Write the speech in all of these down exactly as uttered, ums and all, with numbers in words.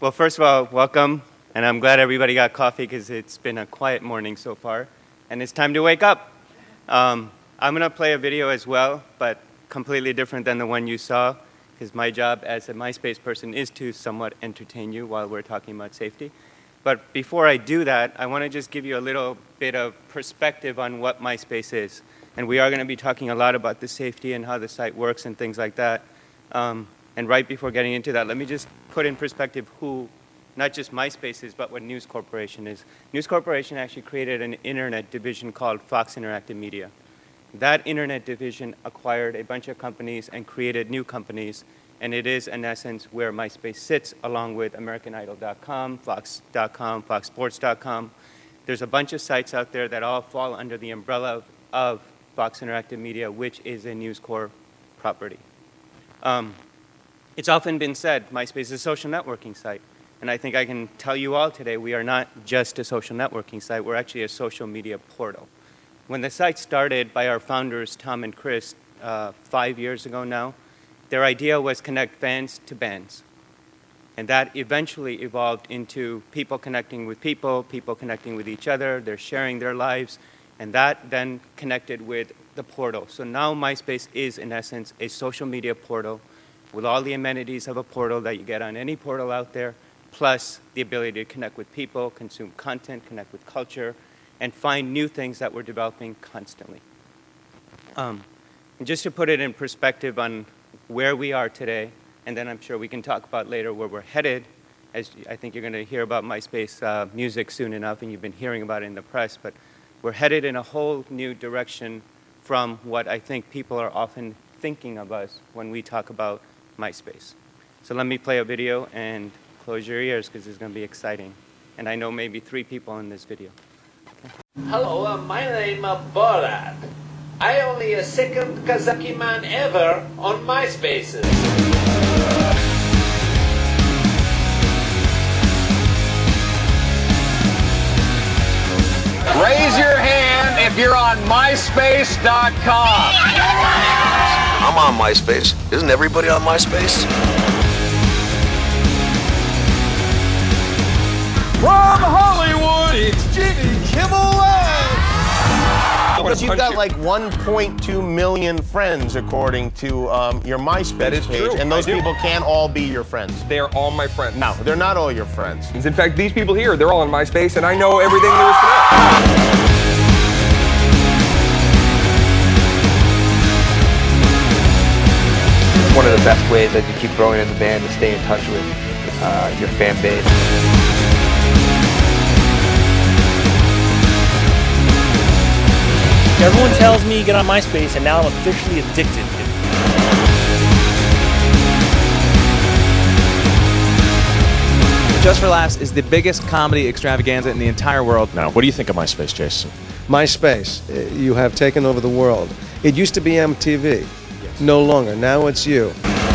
Well, first of all, welcome, and I'm glad everybody got coffee because it's been a quiet morning so far, and it's time to wake up. Um, I'm going to play a video as well, but completely different than the one you saw, because my job as a MySpace person is to somewhat entertain you while we're talking about safety. But before I do that, I want to just give you a little bit of perspective on what MySpace is. And we are going to be talking a lot about the safety and how the site works and things like that. Um, and right before getting into that, let me just put in perspective who, not just MySpace is, but what News Corporation is. News Corporation actually created an internet division called Fox Interactive Media. That internet division acquired a bunch of companies and created new companies, and it is, in essence, where MySpace sits, along with American Idol dot com, Fox dot com, Fox Sports dot com. There's a bunch of sites out there that all fall under the umbrella of, of Fox Interactive Media, which is a News Corp property. Um, it's often been said MySpace is a social networking site, and I think I can tell you all today we are not just a social networking site, we're actually a social media portal. When the site started by our founders, Tom and Chris, uh, five years ago now, their idea was connect fans to bands. And that eventually evolved into people connecting with people, people connecting with each other, they're sharing their lives, and that then connected with the portal. So now MySpace is, in essence, a social media portal with all the amenities of a portal that you get on any portal out there, plus the ability to connect with people, consume content, connect with culture, and find new things that we're developing constantly. Um, and just to put it in perspective on where we are today, and then I'm sure we can talk about later where we're headed, as I think you're going to hear about MySpace uh, music soon enough, and you've been hearing about it in the press, but we're headed in a whole new direction from what I think people are often thinking of us when we talk about MySpace. So let me play a video, and close your ears because it's going to be exciting. And I know maybe three people in this video. Hello, uh, my name is Borat. I only a second Kazaki man ever on MySpaces. Raise your hand if you're on MySpace dot com. I'm on MySpace. Isn't everybody on MySpace? From Hollywood, it's Jimmy Kimmel Live! But you've got like one point two million friends, according to um, your MySpace That is page, true. and those I do. people can't all be your friends. They are all my friends. No, they're not all your friends. In fact, these people here, they're all on MySpace, and I know everything there is to know. It's one of the best ways that you keep growing as a band to stay in touch with uh, your fan base. Everyone tells me get on MySpace, and now I'm officially addicted. Just for Laughs is the biggest comedy extravaganza in the entire world. Now, what do you think of MySpace, Jason? MySpace, uh, you have taken over the world. It used to be M T V. Yes. No longer. Now it's you.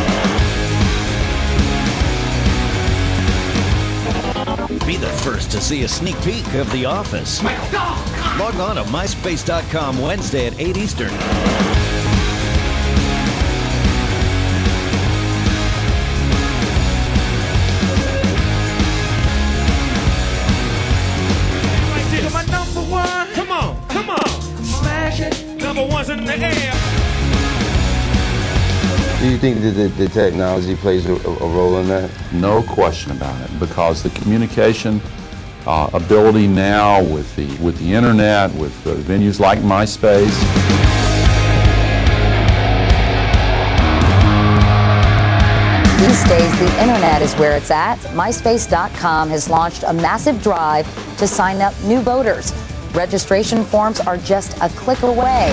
Be the first to see a sneak peek of The Office. Log on to MySpace dot com Wednesday at eight Eastern. My number one. Come on, come on. Smash it. Number one's in the air. Do you think that the, the technology plays a, a role in that? No question about it, because the communication uh, ability now with the with the internet, with uh, venues like MySpace. These days, the internet is where it's at. MySpace dot com has launched a massive drive to sign up new voters. Registration forms are just a click away.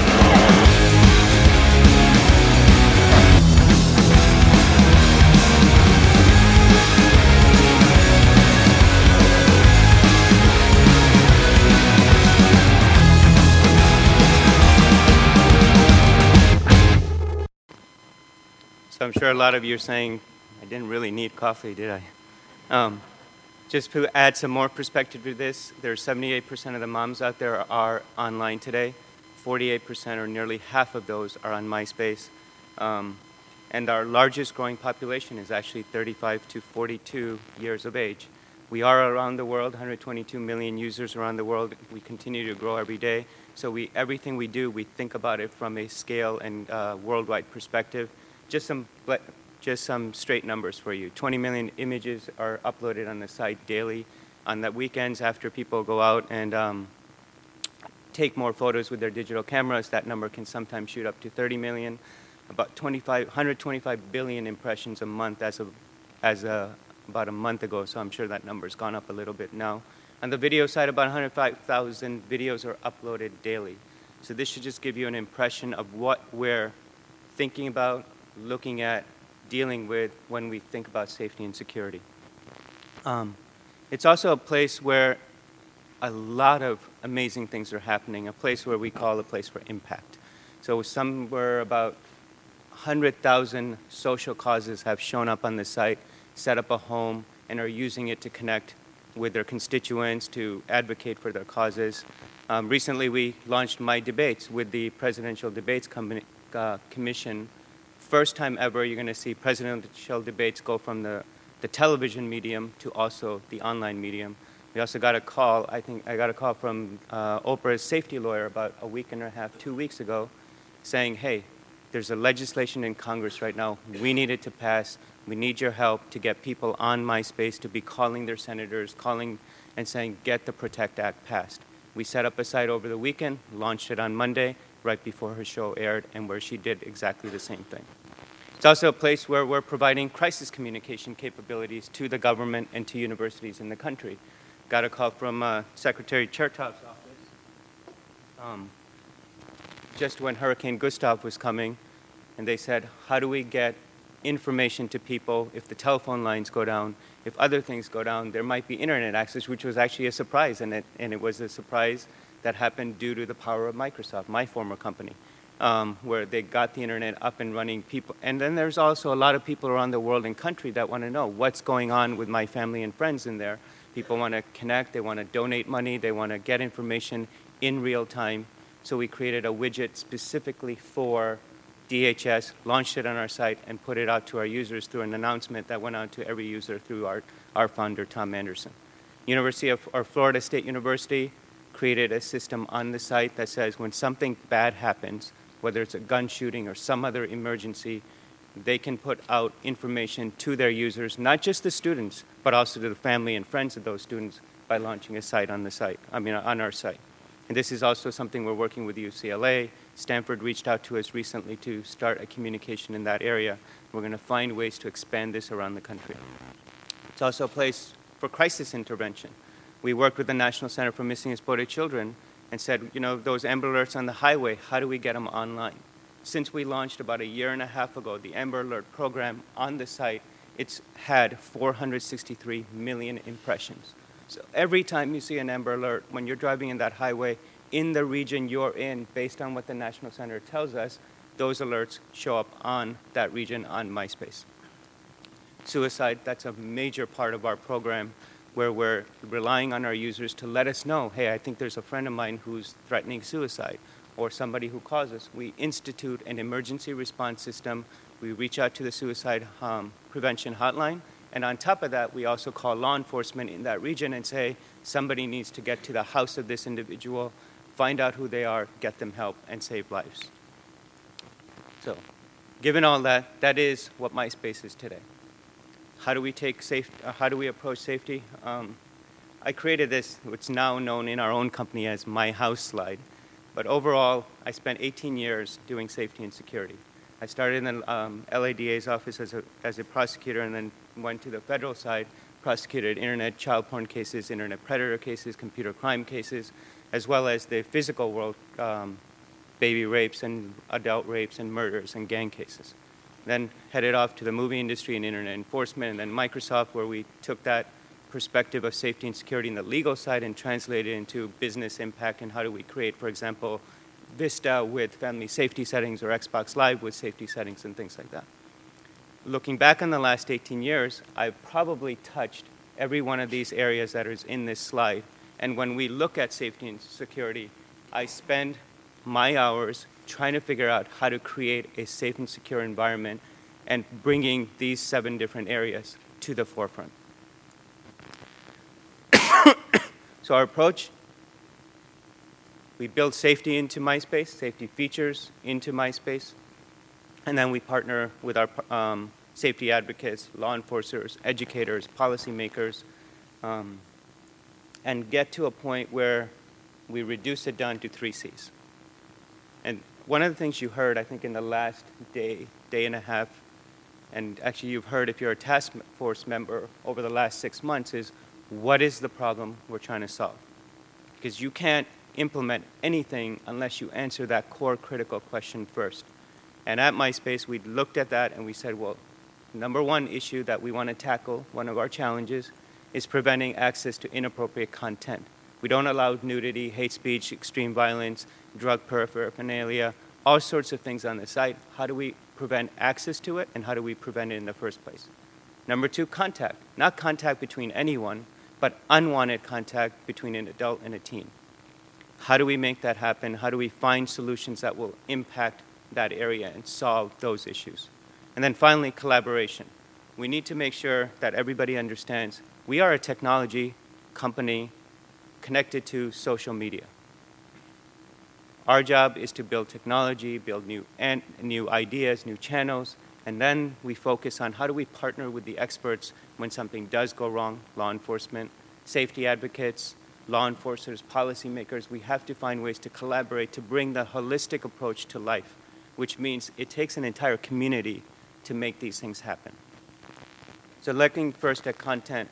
So I'm sure a lot of you are saying, I didn't really need coffee, did I? Um, just to add some more perspective to this, there's seventy-eight percent of the moms out there are online today. forty-eight percent, or nearly half of those, are on MySpace. Um, and our largest growing population is actually thirty-five to forty-two years of age. We are around the world, one hundred twenty-two million users around the world. We continue to grow every day. So we, everything we do, we think about it from a scale and uh, worldwide perspective. Just some, just some straight numbers for you. twenty million images are uploaded on the site daily. On the weekends, after people go out and um, take more photos with their digital cameras, that number can sometimes shoot up to thirty million. About twenty-five, one hundred twenty-five billion impressions a month as of, as a, about a month ago, so I'm sure that number's gone up a little bit now. On the video side, about one hundred five thousand videos are uploaded daily. So this should just give you an impression of what we're thinking about, looking at, dealing with when we think about safety and security. Um, it's also a place where a lot of amazing things are happening, a place where we call a place for impact. So somewhere about one hundred thousand social causes have shown up on the site, set up a home, and are using it to connect with their constituents, to advocate for their causes. Um, recently, we launched My Debates with the Presidential Debates Com- uh, Commission. First time ever, you're going to see presidential debates go from the, the television medium to also the online medium. We also got a call, I think I got a call from uh, Oprah's safety lawyer about a week and a half, two weeks ago, saying, hey, there's a legislation in Congress right now. We need it to pass. We need your help to get people on MySpace to be calling their senators, calling and saying, get the PROTECT Act passed. We set up a site over the weekend, launched it on Monday, right before her show aired, and where she did exactly the same thing. It's also a place where we're providing crisis communication capabilities to the government and to universities in the country. Got a call from uh, Secretary Chertoff's office um, just when Hurricane Gustav was coming, and they said, how do we get information to people if the telephone lines go down, if other things go down? There might be internet access, which was actually a surprise, and it, and it was a surprise that happened due to the power of Microsoft, my former company, um, where they got the internet up and running. People, and then there's also a lot of people around the world and country that want to know what's going on with my family and friends in there. People want to connect, they want to donate money, they want to get information in real time. So we created a widget specifically for D H S, launched it on our site, and put it out to our users through an announcement that went out to every user through our, our founder, Tom Anderson. University of, or Florida State University created a system on the site that says when something bad happens, whether it's a gun shooting or some other emergency, they can put out information to their users, not just the students, but also to the family and friends of those students by launching a site on the site, I mean, on our site. And this is also something we're working with U C L A. Stanford reached out to us recently to start a communication in that area. We're going to find ways to expand this around the country. It's also a place for crisis intervention. We worked with the National Center for Missing and Exploited Children and said, you know, those Amber Alerts on the highway, how do we get them online? Since we launched about a year and a half ago the Amber Alert program on the site, it's had four hundred sixty-three million impressions. So every time you see an Amber Alert, when you're driving in that highway, in the region you're in, based on what the National Center tells us, those alerts show up on that region on MySpace. Suicide, that's a major part of our program, where we're relying on our users to let us know, hey, I think there's a friend of mine who's threatening suicide, or somebody who calls us. We institute an emergency response system. We reach out to the suicide um, prevention hotline. And on top of that, we also call law enforcement in that region and say, somebody needs to get to the house of this individual, find out who they are, get them help, and save lives. So, given all that, that is what MySpace is today. How do we take safe, uh, how do we approach safety? Um, I created this, what's now known in our own company as My House slide. But overall, I spent eighteen years doing safety and security. I started in the um, L A D A's office as a, as a prosecutor, and then went to the federal side, prosecuted internet child porn cases, internet predator cases, computer crime cases, as well as the physical world, um, baby rapes and adult rapes and murders and gang cases. Then headed off to the movie industry and internet enforcement, and then Microsoft, where we took that perspective of safety and security in the legal side and translated it into business impact and how do we create, for example, Vista with family safety settings or Xbox Live with safety settings and things like that. Looking back on the last eighteen years, I've probably touched every one of these areas that is in this slide. And when we look at safety and security, I spend my hours trying to figure out how to create a safe and secure environment and bringing these seven different areas to the forefront. So our approach, we build safety into MySpace, safety features into MySpace, and then we partner with our um, safety advocates, law enforcers, educators, policymakers, um, and get to a point where we reduce it down to three C's. And one of the things you heard, I think, in the last day, day and a half, and actually you've heard if you're a task force member over the last six months, is what is the problem we're trying to solve? Because you can't implement anything unless you answer that core critical question first. And at MySpace, we looked at that and we said, well, number one issue that we want to tackle, one of our challenges, is preventing access to inappropriate content. We don't allow nudity, hate speech, extreme violence, drug paraphernalia, all sorts of things on the site. How do we prevent access to it, and how do we prevent it in the first place? Number two, contact. Not contact between anyone, but unwanted contact between an adult and a teen. How do we make that happen? How do we find solutions that will impact that area and solve those issues? And then finally, collaboration. We need to make sure that everybody understands we are a technology company connected to social media. Our job is to build technology, build new, and new ideas, new channels, and then we focus on how do we partner with the experts when something does go wrong, law enforcement, safety advocates, law enforcers, policymakers. We have to find ways to collaborate to bring the holistic approach to life, which means it takes an entire community to make these things happen. So looking first at content,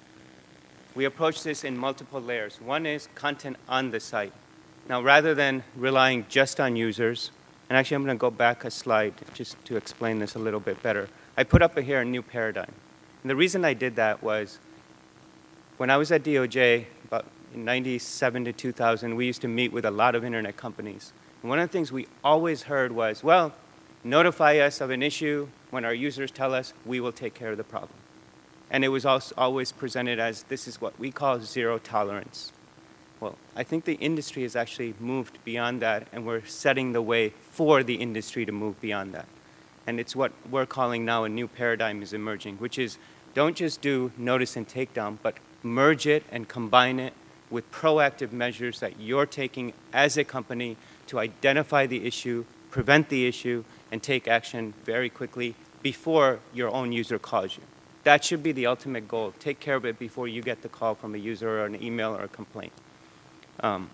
we approach this in multiple layers. One is content on the site. Now, rather than relying just on users, and actually I'm going to go back a slide just to explain this a little bit better. I put up here a new paradigm. And the reason I did that was when I was at D O J, about in ninety-seven to two thousand, we used to meet with a lot of internet companies. And one of the things we always heard was, well, notify us of an issue when our users tell us we will take care of the problem. And it was also always presented as this is what we call zero tolerance. Well, I think the industry has actually moved beyond that, and we're setting the way for the industry to move beyond that. And it's what we're calling now a new paradigm is emerging, which is don't just do notice and takedown, but merge it and combine it with proactive measures that you're taking as a company to identify the issue, prevent the issue, and take action very quickly before your own user calls you. That should be the ultimate goal. Take care of it before you get the call from a user or an email or a complaint. Um,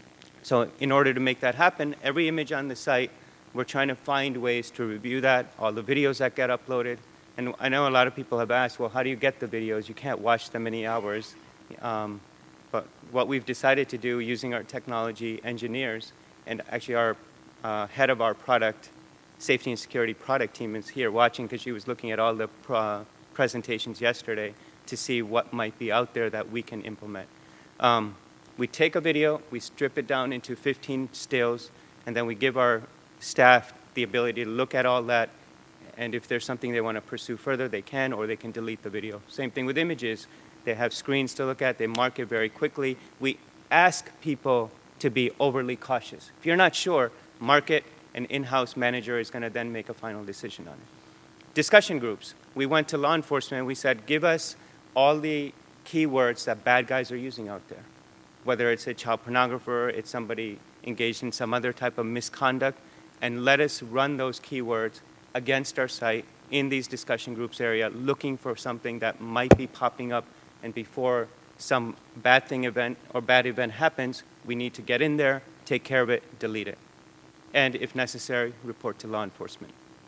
so in order to make that happen, every image on the site, we're trying to find ways to review that, all the videos that get uploaded. And I know a lot of people have asked, well, how do you get the videos? You can't watch them many hours. Um, but what we've decided to do using our technology engineers, and actually our uh, head of our product, safety and security product team is here watching because she was looking at all the uh, presentations yesterday to see what might be out there that we can implement. Um, we take a video, we strip it down into fifteen stills, and then we give our staff the ability to look at all that, and if there's something they want to pursue further, they can, or they can delete the video. Same thing with images. They have screens to look at, they mark it very quickly. We ask people to be overly cautious. If you're not sure, mark it, an in-house manager is going to then make a final decision on it. Discussion groups. We went to law enforcement, we said, give us all the keywords that bad guys are using out there. Whether it's a child pornographer, it's somebody engaged in some other type of misconduct, and let us run those keywords against our site in these discussion groups area, looking for something that might be popping up, and before some bad thing event or bad event happens, we need to get in there, take care of it, delete it. And if necessary, report to law enforcement.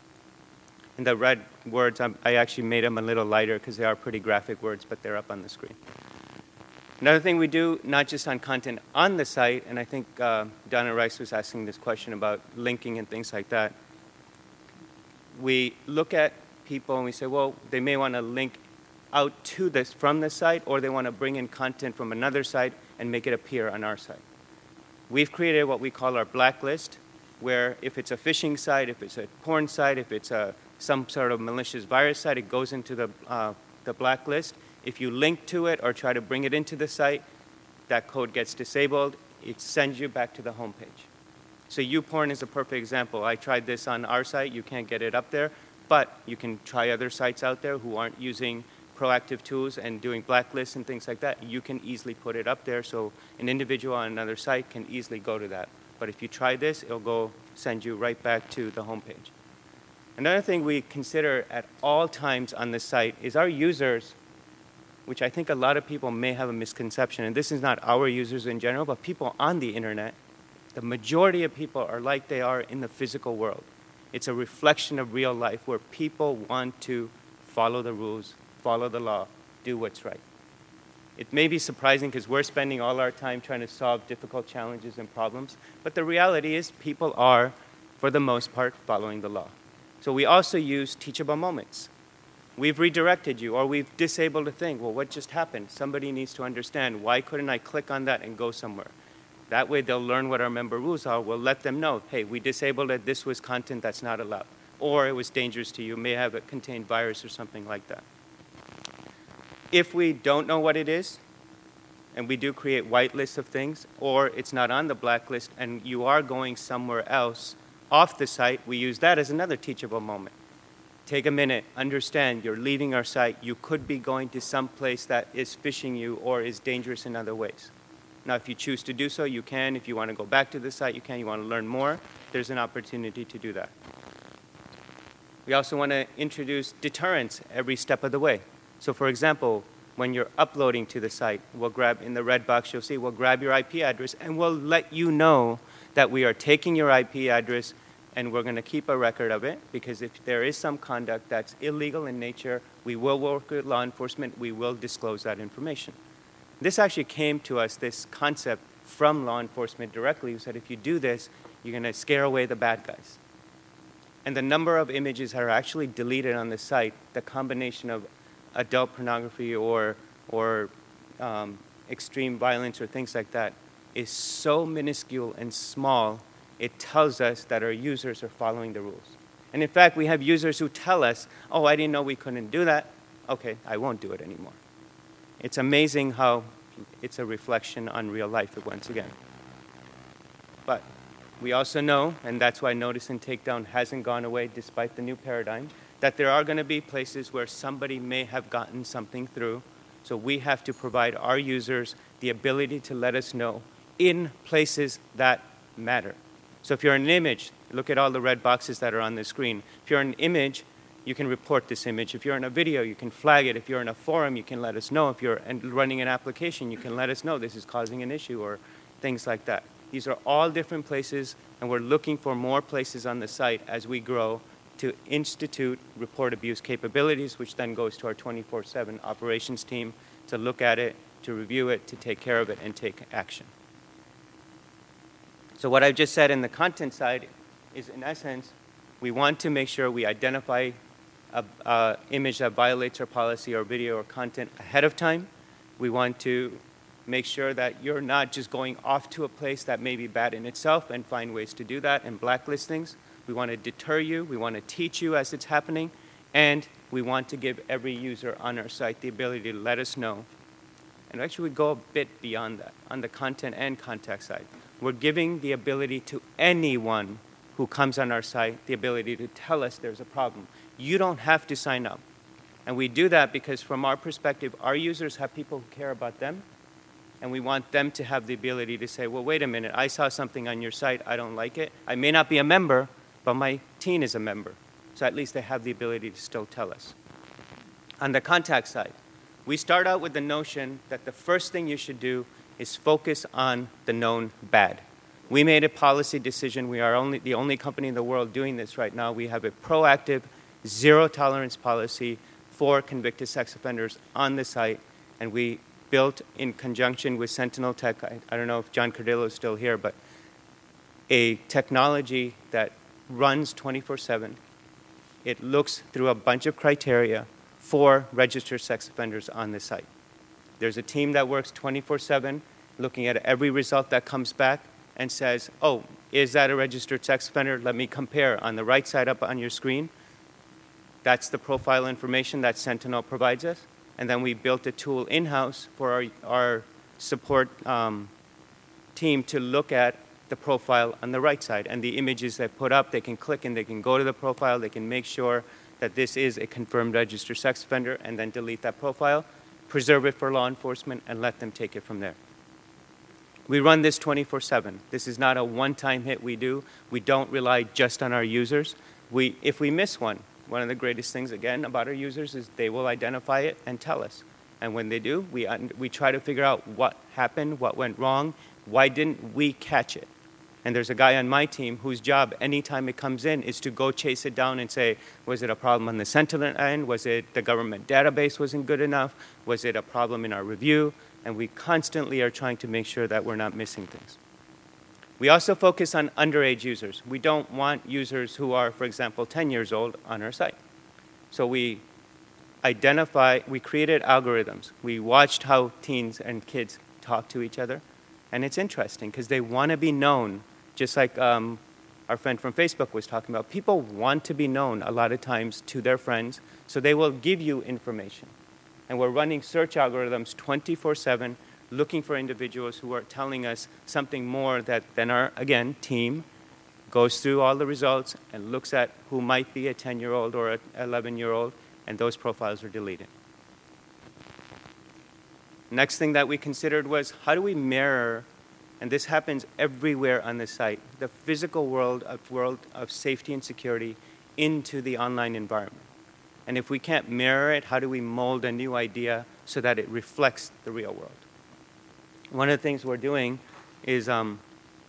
And the red words, I'm, I actually made them a little lighter because they are pretty graphic words, but they're up on the screen. Another thing we do, not just on content on the site, and I think uh, Donna Rice was asking this question about linking and things like that. We look at people and we say, well, they may want to link out to this from the site, or they want to bring in content from another site and make it appear on our site. We've created what we call our blacklist, where if it's a phishing site, if it's a porn site, if it's a, some sort of malicious virus site, it goes into the, uh, the blacklist. If you link to it or try to bring it into the site, that code gets disabled. It sends you back to the home page. So YouPorn is a perfect example. I tried this on our site. You can't get it up there. but you can try other sites out there who aren't using proactive tools and doing blacklists and things like that. You can easily put it up there so an individual on another site can easily go to that. But if you try this, it'll go send you right back to the homepage. Another thing we consider at all times on the site is our users, which I think a lot of people may have a misconception, and this is not our users in general, but people on the internet. The majority of people are like they are in the physical world. It's a reflection of real life where people want to follow the rules, follow the law, do what's right. It may be surprising because we're spending all our time trying to solve difficult challenges and problems, but the reality is people are, for the most part, following the law. So we also use teachable moments. We've redirected you, or we've disabled a thing. Well, what just happened? Somebody needs to understand, why couldn't I click on that and go somewhere? That way they'll learn what our member rules are. We'll let them know, hey, we disabled it, this was content that's not allowed. Or it was dangerous to you, may have it contained virus or something like that. If we don't know what it is, and we do create white lists of things, or it's not on the blacklist and you are going somewhere else off the site, we use that as another teachable moment. Take a minute, understand you're leaving our site, you could be going to some place that is phishing you or is dangerous in other ways. Now, if you choose to do so, you can. If you want to go back to the site, you can. You want to learn more, there's an opportunity to do that. We also want to introduce deterrence every step of the way. So for example, when you're uploading to the site, we'll grab, in the red box you'll see, we'll grab your I P address and we'll let you know that we are taking your I P address and we're going to keep a record of it, because if there is some conduct that's illegal in nature, we will work with law enforcement, we will disclose that information. This actually came to us, this concept, from law enforcement directly, who said if you do this, you're going to scare away the bad guys. And the number of images that are actually deleted on the site, the combination of adult pornography or, or um, extreme violence or things like that, is so minuscule and small, it tells us that our users are following the rules. And in fact, we have users who tell us, oh, I didn't know we couldn't do that. Okay, I won't do it anymore. It's amazing how it's a reflection on real life once again. But we also know, and that's why notice and takedown hasn't gone away despite the new paradigm, that there are going to be places where somebody may have gotten something through. So we have to provide our users the ability to let us know in places that matter. So if you're an image, look at all the red boxes that are on the screen. If you're an image, you can report this image. If you're in a video, you can flag it. If you're in a forum, you can let us know. If you're running an application, you can let us know this is causing an issue or things like that. These are all different places, and we're looking for more places on the site as we grow to institute report abuse capabilities, which then goes to our twenty-four seven operations team to look at it, to review it, to take care of it, and take action. So what I've just said in the content side is, in essence, we want to make sure we identify a, a image that violates our policy or video or content ahead of time. We want to make sure that you're not just going off to a place that may be bad in itself and find ways to do that and blacklist things. We want to deter you. We want to teach you as it's happening. And we want to give every user on our site the ability to let us know. And actually, we go a bit beyond that on the content and contact side. We're giving the ability to anyone who comes on our site the ability to tell us there's a problem. You don't have to sign up. And we do that because from our perspective, our users have people who care about them. And we want them to have the ability to say, well, wait a minute, I saw something on your site, I don't like it. I may not be a member, but my teen is a member. So at least they have the ability to still tell us. On the contact side, we start out with the notion that the first thing you should do is focus on the known bad. We made a policy decision. We are only the only company in the world doing this right now. We have a proactive zero tolerance policy for convicted sex offenders on the site, and we built in conjunction with Sentinel Tech, I, I don't know if John Cardillo is still here, but a technology that runs twenty-four seven. It looks through a bunch of criteria for registered sex offenders on the site. There's a team that works twenty-four seven looking at every result that comes back and says, oh, is that a registered sex offender? Let me compare. On the right side up on your screen, that's the profile information that Sentinel provides us. And then we built a tool in-house for our, our support um, team to look at the profile on the right side. And the images they put up, they can click and they can go to the profile. They can make sure that this is a confirmed registered sex offender and then delete that profile, preserve it for law enforcement, and let them take it from there. We run this twenty-four seven. This is not a one-time hit we do. We don't rely just on our users. We, if we miss one, one of the greatest things, again, about our users is they will identify it and tell us. And when they do, we, we try to figure out what happened, what went wrong, why didn't we catch it? And there's a guy on my team whose job, anytime it comes in, is to go chase it down and say, was it a problem on the Sentinel end? Was it the government database wasn't good enough? Was it a problem in our review? And we constantly are trying to make sure that we're not missing things. We also focus on underage users. We don't want users who are, for example, ten years old on our site. So we identify, we created algorithms. We watched how teens and kids talk to each other. And it's interesting because they want to be known, just like um, our friend from Facebook was talking about. People want to be known a lot of times to their friends, so they will give you information. And we're running search algorithms twenty-four seven, looking for individuals who are telling us something more that, than our, again, team goes through all the results and looks at who might be a ten-year-old or an eleven-year-old, and those profiles are deleted. Next thing that we considered was how do we mirror, and this happens everywhere on the site, the physical world of, world of safety and security into the online environment. And if we can't mirror it, how do we mold a new idea so that it reflects the real world? One of the things we're doing is um,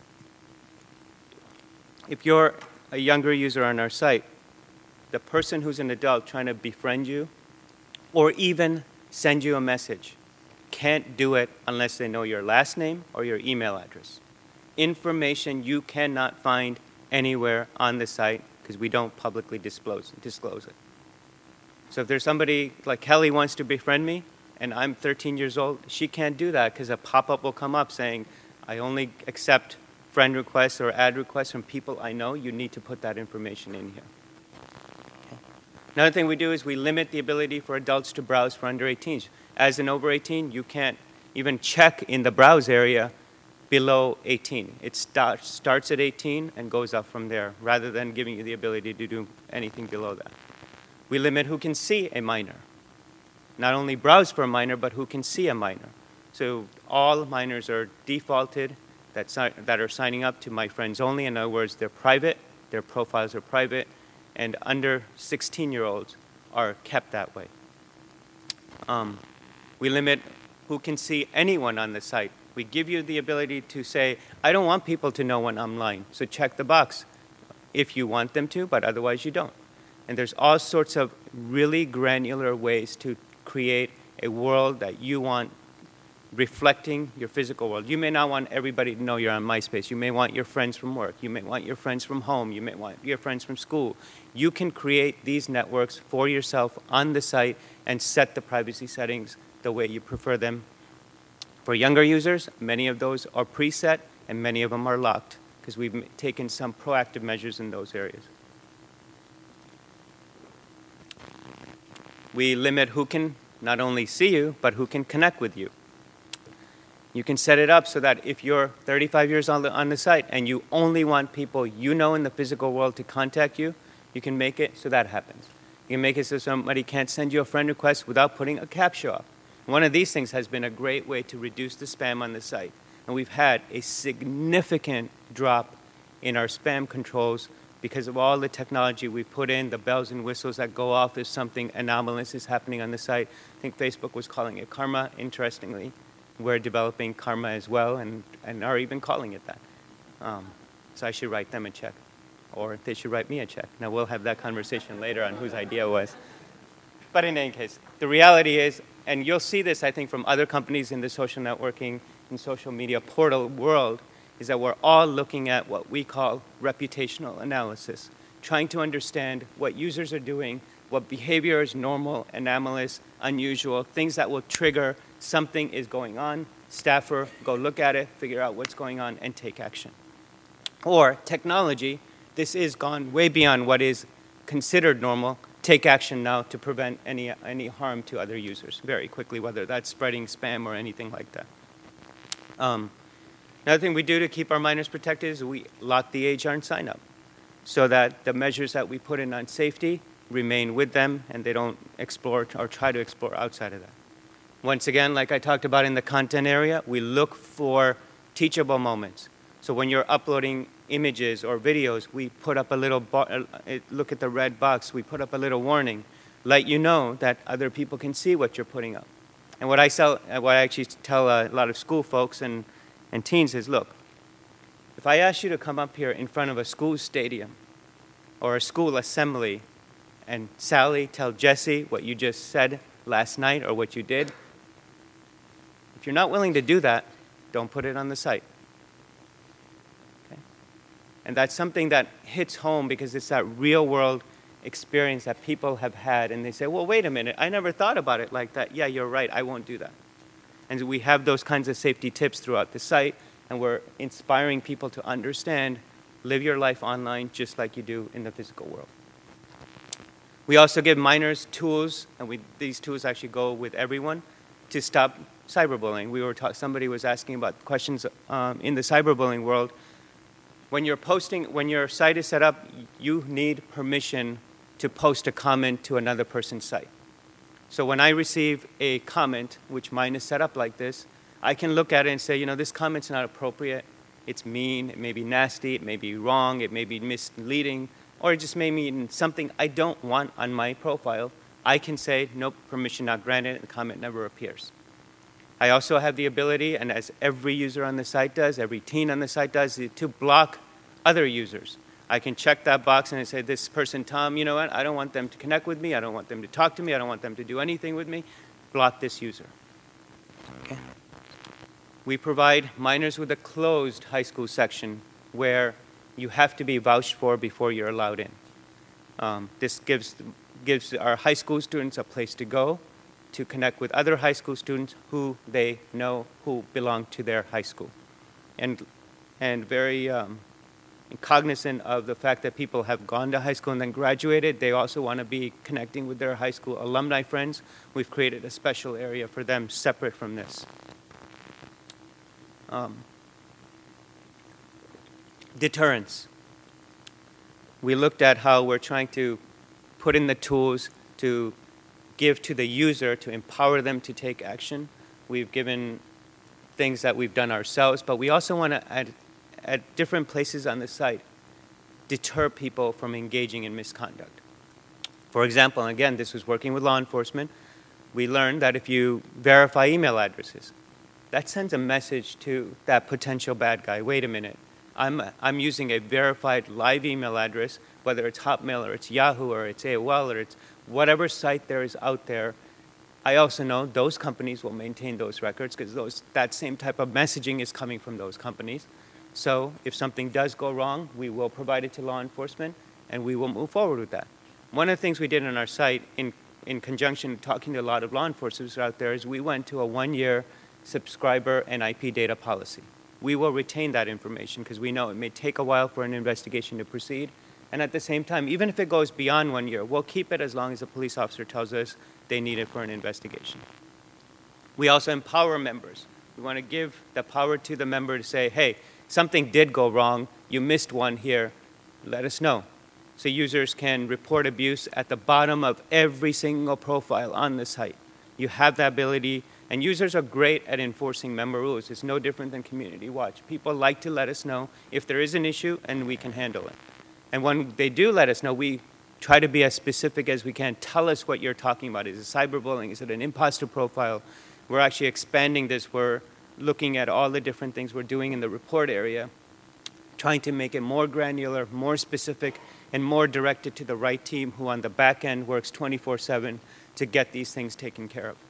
if you're a younger user on our site, the person who's an adult trying to befriend you or even send you a message can't do it unless they know your last name or your email address. Information you cannot find anywhere on the site because we don't publicly disclose, disclose it. So if there's somebody like Kelly wants to befriend me and I'm thirteen years old, she can't do that because a pop-up will come up saying, I only accept friend requests or ad requests from people I know. You need to put that information in here. Okay. Another thing we do is we limit the ability for adults to browse for under eighteens. As an over eighteen, you can't even check in the browse area below eighteen. It start, starts at eighteen and goes up from there, rather than giving you the ability to do anything below that. We limit who can see a minor. Not only browse for a minor, but who can see a minor. So all minors are defaulted that, si that are signing up to My Friends Only. In other words, they're private, their profiles are private, and under sixteen-year-olds are kept that way. Um, we limit who can see anyone on the site. We give you the ability to say, I don't want people to know when I'm lying, so check the box if you want them to, but otherwise you don't. And there's all sorts of really granular ways to create a world that you want reflecting your physical world. You may not want everybody to know you're on MySpace. You may want your friends from work. You may want your friends from home. You may want your friends from school. You can create these networks for yourself on the site and set the privacy settings the way you prefer them. For younger users, many of those are preset and many of them are locked because we've taken some proactive measures in those areas. We limit who can not only see you, but who can connect with you. You can set it up so that if you're thirty-five years on the, on the site and you only want people you know in the physical world to contact you, you can make it so that happens. You can make it so somebody can't send you a friend request without putting a CAPTCHA up. One of these things has been a great way to reduce the spam on the site. And we've had a significant drop in our spam controls because of all the technology we put in, the bells and whistles that go off if something anomalous is happening on the site. I think Facebook was calling it Karma, interestingly. We're developing Karma as well and, and are even calling it that. Um, so I should write them a check, or they should write me a check. Now we'll have that conversation later on whose idea it was. But in any case, the reality is, and you'll see this, I think, from other companies in the social networking and social media portal world, is that we're all looking at what we call reputational analysis, trying to understand what users are doing, what behavior is normal, anomalous, unusual, things that will trigger something is going on. Staffer, go look at it, figure out what's going on, and take action. Or technology, this is gone way beyond what is considered normal. Take action now to prevent any, any harm to other users very quickly, whether that's spreading spam or anything like that. Um, Another thing we do to keep our minors protected is we lock the age on sign-up so that the measures that we put in on safety remain with them and they don't explore or try to explore outside of that. Once again, like I talked about in the content area, we look for teachable moments. So when you're uploading images or videos, we put up a little, bo- look at the red box, we put up a little warning, let you know that other people can see what you're putting up. And what I, sell, what I actually tell a lot of school folks and, and teens is, look, if I ask you to come up here in front of a school stadium or a school assembly and Sally, tell Jesse what you just said last night or what you did, if you're not willing to do that, don't put it on the site. Okay? And that's something that hits home because it's that real world experience that people have had, and they say, well, wait a minute, I never thought about it like that. Yeah, you're right, I won't do that. And we have those kinds of safety tips throughout the site, and we're inspiring people to understand, live your life online just like you do in the physical world. We also give minors tools, and we, these tools actually go with everyone, to stop cyberbullying. We were ta- somebody was asking about questions um, in the cyberbullying world. When you're posting, when your site is set up, you need permission to post a comment to another person's site. So when I receive a comment, which mine is set up like this, I can look at it and say, you know, this comment's not appropriate, it's mean, it may be nasty, it may be wrong, it may be misleading, or it just may mean something I don't want on my profile. I can say, nope, permission not granted, and the comment never appears. I also have the ability, and as every user on the site does, every teen on the site does, to block other users. I can check that box and I say, this person, Tom, you know what, I don't want them to connect with me, I don't want them to talk to me, I don't want them to do anything with me. Block this user. Okay. We provide minors with a closed high school section where you have to be vouched for before you're allowed in. Um, this gives, gives our high school students a place to go to connect with other high school students who they know who belong to their high school. And, and very um, cognizant of the fact that people have gone to high school and then graduated, they also want to be connecting with their high school alumni friends. We've created a special area for them separate from this. Um, deterrence. We looked at how we're trying to put in the tools to give to the user to empower them to take action. We've given things that we've done ourselves, but we also want to, at, at different places on the site, deter people from engaging in misconduct. For example, and again, this was working with law enforcement, we learned that if you verify email addresses, that sends a message to that potential bad guy. Wait a minute, I'm, I'm using a verified live email address, whether it's Hotmail or it's Yahoo or it's A O L or it's whatever site there is out there. I also know those companies will maintain those records because those that same type of messaging is coming from those companies. So if something does go wrong, we will provide it to law enforcement and we will move forward with that. One of the things we did on our site in, in conjunction with talking to a lot of law enforcement out there is we went to a one-year subscriber and I P data policy. We will retain that information because we know it may take a while for an investigation to proceed. And at the same time, even if it goes beyond one year, we'll keep it as long as a police officer tells us they need it for an investigation. We also empower members. We want to give the power to the member to say, hey, something did go wrong, you missed one here, let us know. So users can report abuse at the bottom of every single profile on the site. You have the ability, and users are great at enforcing member rules. It's no different than Community Watch. People like to let us know if there is an issue and we can handle it. And when they do let us know, we try to be as specific as we can. Tell us what you're talking about. Is it cyberbullying? Is it an imposter profile? We're actually expanding this. We're looking at all the different things we're doing in the report area, trying to make it more granular, more specific, and more directed to the right team who on the back end works twenty-four seven to get these things taken care of.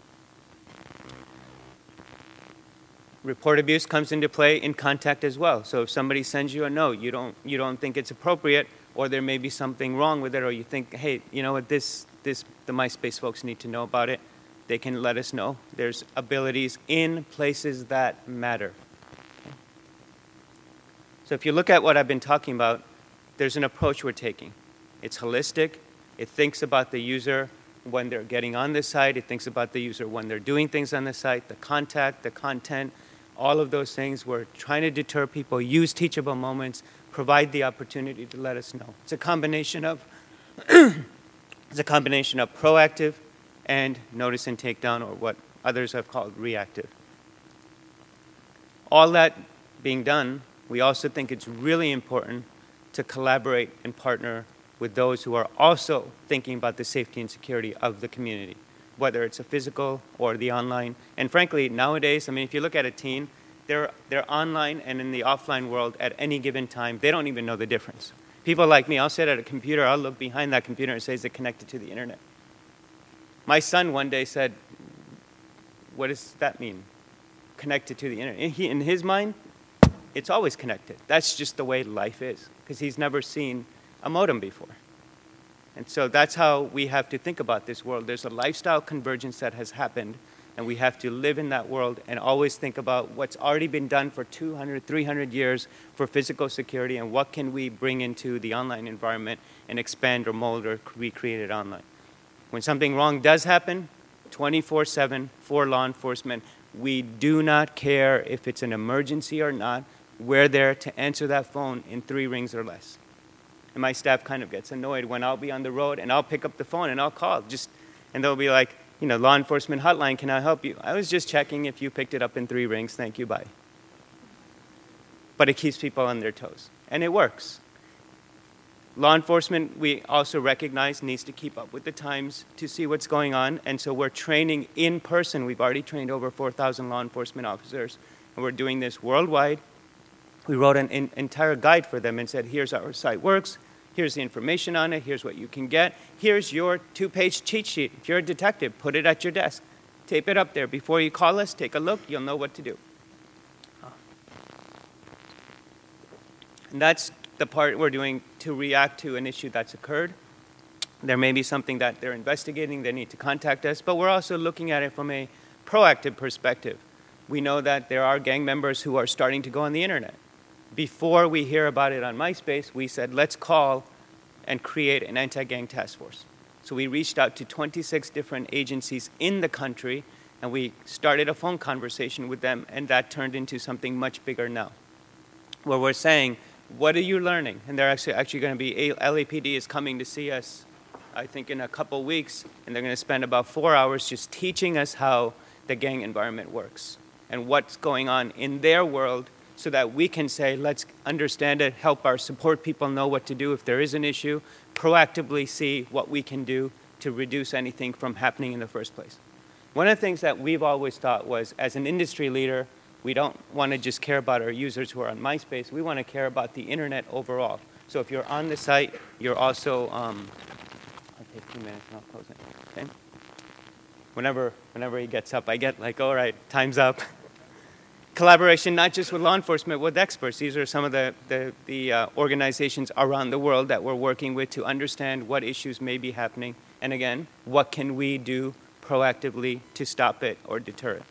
Report abuse comes into play in contact as well. So if somebody sends you a note, you don't you don't think it's appropriate, or there may be something wrong with it, or you think, hey, you know what, this this the MySpace folks need to know about it, they can let us know. There's abilities in places that matter. Okay. So if you look at what I've been talking about, there's an approach we're taking. It's holistic. It thinks about the user when they're getting on the site. It thinks about the user when they're doing things on the site, the contact, the content, all of those things. We're trying to deter people, use teachable moments, provide the opportunity to let us know. It's a combination of It's a combination of proactive and notice and take down, or what others have called reactive. All that being done, we also think it's really important to collaborate and partner with those who are also thinking about the safety and security of the community, whether it's a physical or the online. And frankly, nowadays, I mean, if you look at a teen, they're, they're online and in the offline world at any given time. They don't even know the difference. People like me, I'll sit at a computer, I'll look behind that computer and say, is it connected to the internet? My son one day said, what does that mean, connected to the internet? In, he, in his mind, it's always connected. That's just the way life is, because he's never seen a modem before. And so that's how we have to think about this world. There's a lifestyle convergence that has happened, and we have to live in that world and always think about what's already been done for two hundred, three hundred years for physical security, and what can we bring into the online environment and expand or mold or recreate it online. When something wrong does happen, twenty-four seven for law enforcement, we do not care if it's an emergency or not. We're there to answer that phone in three rings or less. And my staff kind of gets annoyed when I'll be on the road and I'll pick up the phone and I'll call, just, and they'll be like, you know, law enforcement hotline, can I help you? I was just checking if you picked it up in three rings, thank you, bye. But it keeps people on their toes, and it works. Law enforcement, we also recognize, needs to keep up with the times to see what's going on, and so we're training in person. We've already trained over four thousand law enforcement officers, and we're doing this worldwide. We wrote an in, entire guide for them and said, here's how our site works, here's the information on it, here's what you can get, here's your two-page cheat sheet. If you're a detective, put it at your desk. Tape it up there. Before you call us, take a look, you'll know what to do. And that's the part we're doing to react to an issue that's occurred. There may be something that they're investigating, they need to contact us, but we're also looking at it from a proactive perspective. We know that there are gang members who are starting to go on the internet. Before we hear about it on MySpace, we said, let's call and create an anti-gang task force. So we reached out to twenty-six different agencies in the country, and we started a phone conversation with them, and that turned into something much bigger now, where we're saying, what are you learning? And they're actually, actually going to be, L A P D is coming to see us, I think, in a couple weeks, and they're going to spend about four hours just teaching us how the gang environment works and what's going on in their world, so that we can say, let's understand it, help our support people know what to do if there is an issue, proactively see what we can do to reduce anything from happening in the first place. One of the things that we've always thought was, as an industry leader, we don't want to just care about our users who are on MySpace, we want to care about the internet overall. So if you're on the site, you're also, um, I'll take two minutes and I'll close it, okay? Whenever, whenever he gets up, I get like, all right, time's up. Collaboration, not just with law enforcement, with experts. These are some of the, the, the uh, organizations around the world that we're working with to understand what issues may be happening. And again, what can we do proactively to stop it or deter it?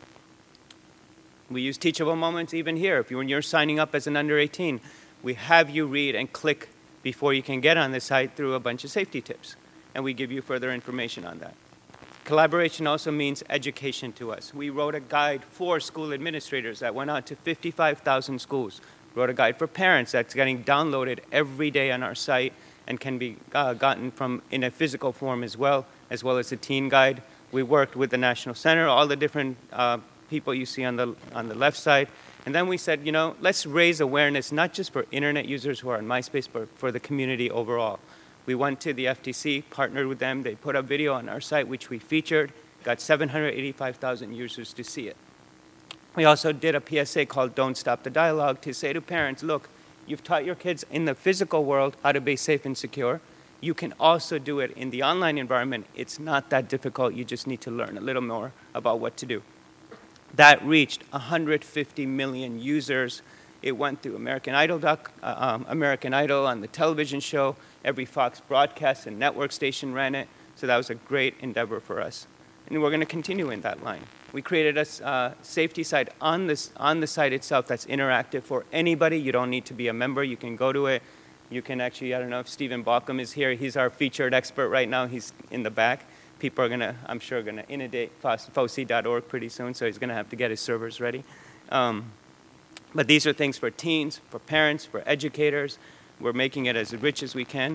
We use teachable moments even here. If you, when you're signing up as an under eighteen, we have you read and click before you can get on the site through a bunch of safety tips. And we give you further information on that. Collaboration also means education to us. We wrote a guide for school administrators that went out to fifty-five thousand schools. Wrote a guide for parents that's getting downloaded every day on our site and can be uh, gotten from in a physical form as well, as well as a teen guide. We worked with the National Center, all the different uh, people you see on the on the left side. And then we said, you know, let's raise awareness not just for internet users who are on MySpace, but for the community overall. We went to the F T C, partnered with them. They put a video on our site, which we featured, got seven hundred eighty-five thousand users to see it. We also did a P S A called Don't Stop the Dialogue to say to parents, look, you've taught your kids in the physical world how to be safe and secure. You can also do it in the online environment. It's not that difficult. You just need to learn a little more about what to do. That reached one hundred fifty million users. It went through American Idol, doc, uh, um, American Idol on the television show. Every Fox broadcast and network station ran it. So that was a great endeavor for us. And we're going to continue in that line. We created a uh, safety site on, this, on the site itself that's interactive for anybody. You don't need to be a member. You can go to it. You can actually, I don't know if Stephen Balcom is here. He's our featured expert right now. He's in the back. People are going to, I'm sure, going to inundate F O S I dot org pretty soon, so he's going to have to get his servers ready. Um, But these are things for teens, for parents, for educators. We're making it as rich as we can.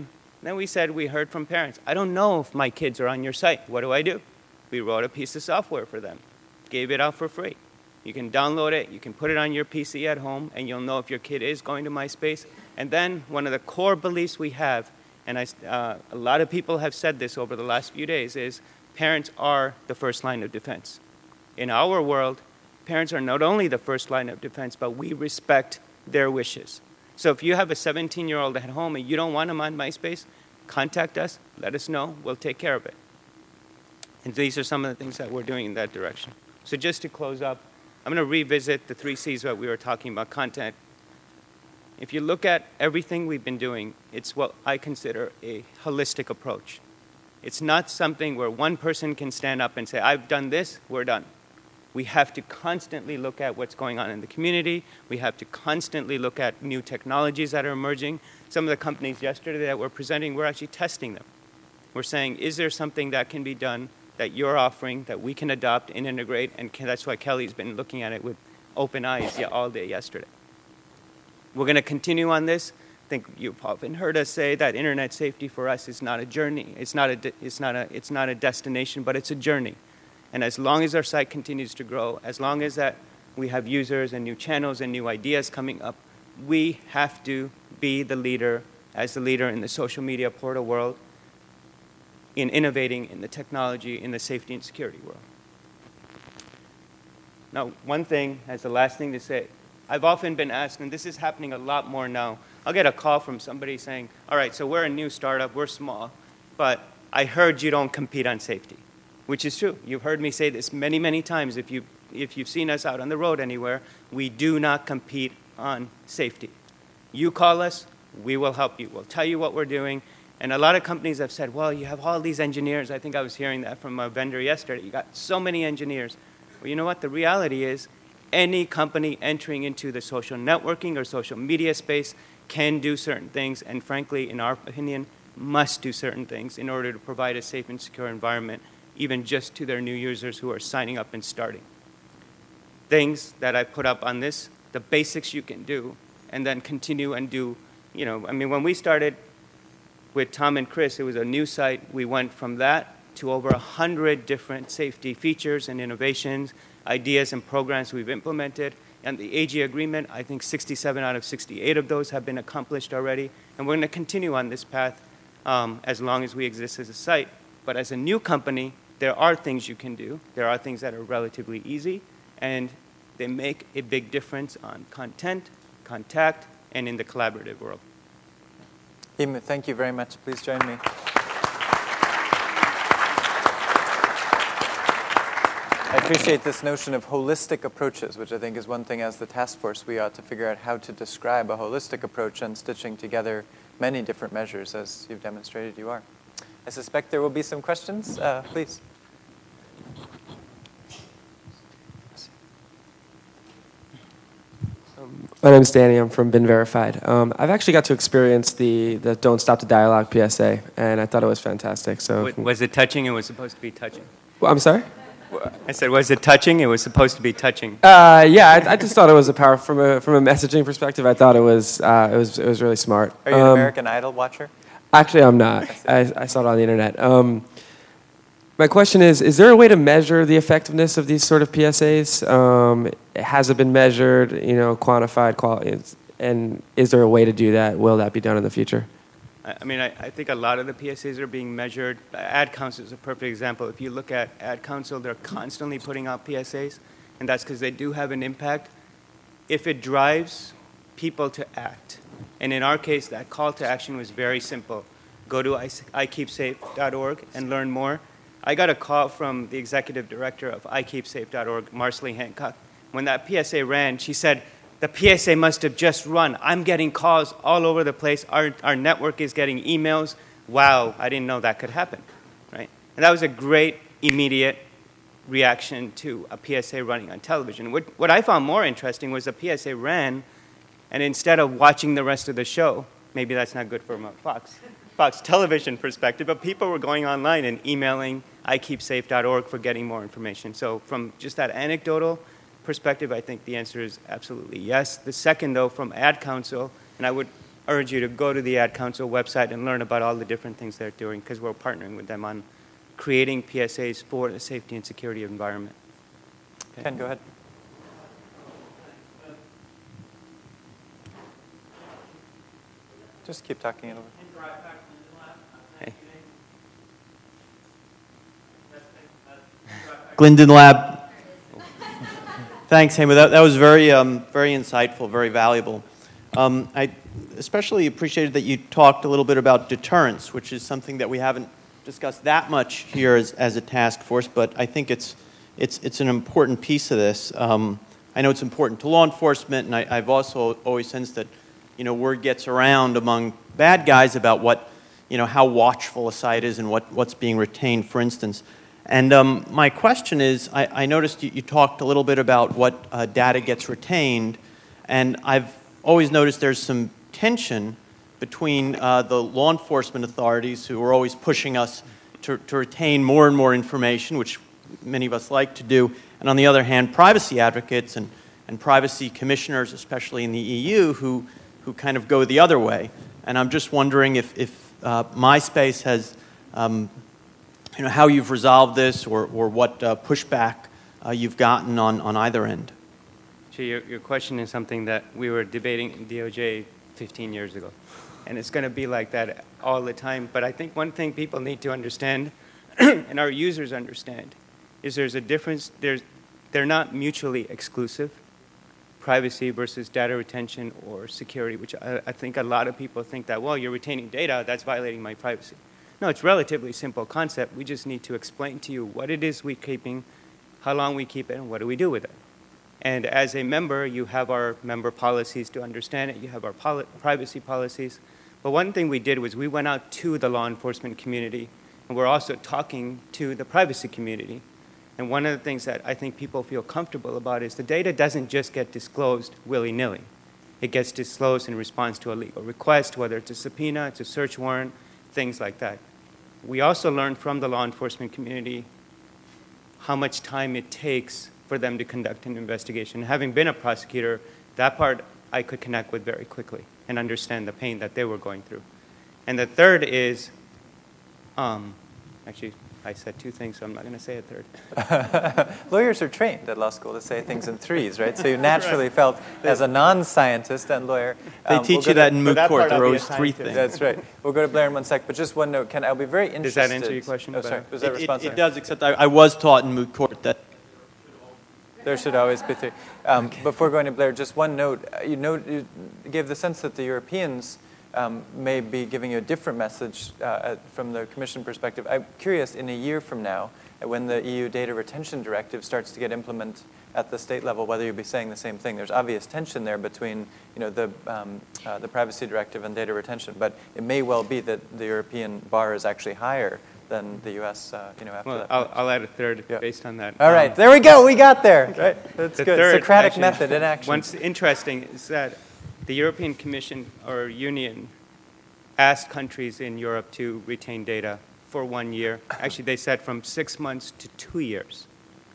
Then we said we heard from parents. I don't know if my kids are on your site. What do I do? We wrote a piece of software for them, gave it out for free. You can download it, you can put it on your P C at home, and you'll know if your kid is going to MySpace. And then one of the core beliefs we have, and I, uh, a lot of people have said this over the last few days, is parents are the first line of defense. In our world, parents are not only the first line of defense, but we respect their wishes. So if you have a seventeen-year-old at home and you don't want them on MySpace, contact us, let us know, we'll take care of it. And these are some of the things that we're doing in that direction. So just to close up, I'm going to revisit the three C's that we were talking about, content. If you look at everything we've been doing, it's what I consider a holistic approach. It's not something where one person can stand up and say, I've done this, we're done. We have to constantly look at what's going on in the community. We have to constantly look at new technologies that are emerging. Some of the companies yesterday that we're presenting, we're actually testing them. We're saying, is there something that can be done that you're offering that we can adopt and integrate? And that's why Kelly's been looking at it with open eyes all day yesterday. We're going to continue on this. I think you've often heard us say that internet safety for us is not a journey. It's not a, it's not a, it's not a destination, but it's a journey. And as long as our site continues to grow, as long as that we have users and new channels and new ideas coming up, we have to be the leader, as the leader in the social media portal world, in innovating in the technology, in the safety and security world. Now, one thing, as the last thing to say, I've often been asked, and this is happening a lot more now, I'll get a call from somebody saying, all right, so we're a new startup, we're small, but I heard you don't compete on safety, which is true. You've heard me say this many, many times. If, you, if you've seen us out on the road anywhere, we do not compete on safety. You call us, we will help you. We'll tell you what we're doing. And a lot of companies have said, well, you have all these engineers. I think I was hearing that from a vendor yesterday. You got so many engineers. Well, you know what? The reality is any company entering into the social networking or social media space can do certain things, and frankly, in our opinion, must do certain things in order to provide a safe and secure environment, even just to their new users who are signing up and starting. Things that I put up on this, the basics you can do, and then continue and do, you know, I mean, when we started with Tom and Chris, it was a new site. We went from that to over one hundred different safety features and innovations, ideas and programs we've implemented. And the A G agreement, I think sixty-seven out of sixty-eight of those have been accomplished already. And we're going to continue on this path um, as long as we exist as a site. But as a new company, there are things you can do. There are things that are relatively easy, and they make a big difference on content, contact, and in the collaborative world. Him, thank you very much. Please join me. I appreciate this notion of holistic approaches, which I think is one thing as the task force we ought to figure out how to describe a holistic approach and stitching together many different measures, as you've demonstrated you are. I suspect there will be some questions. Uh, please. My name is Danny. I'm from Been Verified. Um, I've actually got to experience the, the Don't Stop the Dialogue P S A, and I thought it was fantastic. So, was it touching? It was supposed to be touching. Well, I'm sorry? I said, was it touching? It was supposed to be touching. Uh, yeah, I, I just thought it was a power from a from a messaging perspective. I thought it was uh, it was it was really smart. Are you an um, American Idol watcher? Actually, I'm not. I, I saw it on the internet. Um, my question is: is there a way to measure the effectiveness of these sort of P S As? Um, has it been measured? You know, quantified? Quality? And is there a way to do that? Will that be done in the future? I mean, I, I think a lot of the P S As are being measured. Ad Council is a perfect example. If you look at Ad Council, they're constantly putting out P S As, and that's because they do have an impact. If it drives people to act, and in our case, that call to action was very simple. Go to i keep safe dot org and learn more. I got a call from the executive director of i keep safe dot org, Marcely Hancock. When that P S A ran, she said, the P S A must have just run. I'm getting calls all over the place. Our, our network is getting emails. Wow, I didn't know that could happen, right? And that was a great immediate reaction to a P S A running on television. What, what I found more interesting was the P S A ran, and instead of watching the rest of the show, maybe that's not good from a Fox, Fox television perspective, but people were going online and emailing i keep safe dot org for getting more information. So from just that anecdotal perspective, I think the answer is absolutely yes. The second, though, from Ad Council, and I would urge you to go to the Ad Council website and learn about all the different things they're doing, because we're partnering with them on creating P S As for the safety and security environment. Okay. Ken, go ahead. Just keep talking it over. Hey. Glendon Lab. Thanks, Hema. That, that was very, um, very insightful, very valuable. Um, I especially appreciated that you talked a little bit about deterrence, which is something that we haven't discussed that much here as, as a task force, but I think it's, it's, it's an important piece of this. Um, I know it's important to law enforcement, and I, I've also always sensed that, you know, word gets around among bad guys about what, you know, how watchful a site is and what, what's being retained, for instance. And um, my question is, I, I noticed you, you talked a little bit about what uh, data gets retained, and I've always noticed there's some tension between uh, the law enforcement authorities who are always pushing us to, to retain more and more information, which many of us like to do, and on the other hand, privacy advocates and, and privacy commissioners, especially in the E U, who, who kind of go the other way. And I'm just wondering if, if uh, MySpace has, um, you know, how you've resolved this, or, or what uh, pushback uh, you've gotten on, on either end. So your, your question is something that we were debating in D O J fifteen years ago. And it's going to be like that all the time. But I think one thing people need to understand, and our users understand, is there's a difference. There's, they're not mutually exclusive, privacy versus data retention or security, which I, I think a lot of people think that, well, you're retaining data, that's violating my privacy. No, it's a relatively simple concept. We just need to explain to you what it is we're keeping, how long we keep it, and what do we do with it. And as a member, you have our member policies to understand it. You have our poli- privacy policies. But one thing we did was we went out to the law enforcement community, and we're also talking to the privacy community. And one of the things that I think people feel comfortable about is the data doesn't just get disclosed willy-nilly. It gets disclosed in response to a legal request, whether it's a subpoena, it's a search warrant, things like that. We also learned from the law enforcement community how much time it takes for them to conduct an investigation. Having been a prosecutor, that part I could connect with very quickly and understand the pain that they were going through. And the third is, um, actually, I said two things, so I'm not going to say a third. Lawyers are trained at law school to say things in threes, right? So you naturally right. felt, as a non-scientist and lawyer... They um, teach we'll you that to, in moot court, the Rose three thing. That's right. We'll go to Blair in one sec, but just one note. Ken, I'll be very interested... Does that answer your question? Oh, sorry. Was that it, responsive? It, it does, except I, I was taught in moot court that... There should always be three. Um, okay. Before going to Blair, just one note. You, know, you gave the sense that the Europeans um, may be giving you a different message uh, from the Commission perspective. I'm curious, in a year from now, when the E U Data Retention Directive starts to get implemented at the state level, whether you'll be saying the same thing. There's obvious tension there between, you know, the, um, uh, the Privacy Directive and data retention, but it may well be that the European bar is actually higher than the U S, uh, you know, after well, that. I'll, I'll add a third yeah. based on that. All um, right, there we go. We got there. Right, that's the good. Third, Socratic actually, method in action. What's interesting is that the European Commission or Union asked countries in Europe to retain data for one year. Actually, they said from six months to two years.